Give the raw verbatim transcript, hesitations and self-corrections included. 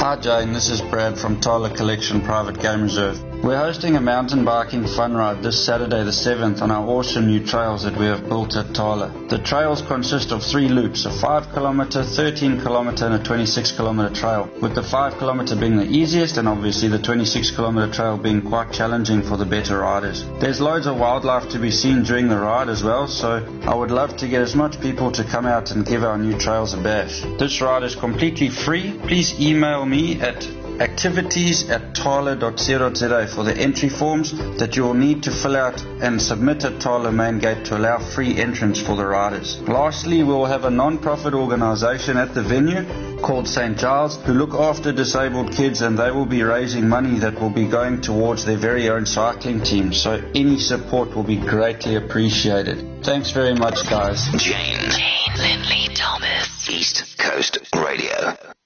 Hi Jane, this is Brad from Tyler Collection Private Game Reserve. We're hosting a mountain biking fun ride this Saturday the seventh on our awesome new trails that we have built at Tyler. The trails consist of three loops, a five kilometer, thirteen kilometer and a twenty-six kilometer trail, with the five kilometer being the easiest and obviously the twenty-six kilometer trail being quite challenging for the better riders. There's loads of wildlife to be seen during the ride as well, so I would love to get as much people to come out and give our new trails a bash. This ride is completely free. Please email me at activities at tyler dot co dot za for the entry forms that you will need to fill out and submit at Tyler Main Gate to allow free entrance for the riders. Lastly, we will have a non-profit organisation at the venue called Saint Giles who look after disabled kids, and they will be raising money that will be going towards their very own cycling team, so any support will be greatly appreciated. Thanks very much, guys. Jane, Jane Lindley Thomas, East Coast Radio.